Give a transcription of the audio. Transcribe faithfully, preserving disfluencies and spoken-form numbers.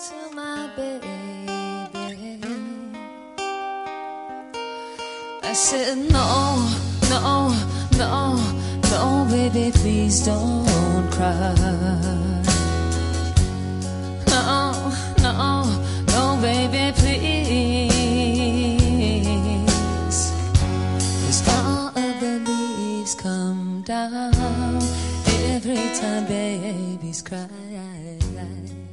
to my baby. I said, no, no, no, no, baby, please don't cry. No, no, no, baby, please. 'Cause all of the leaves come down every time babies cry.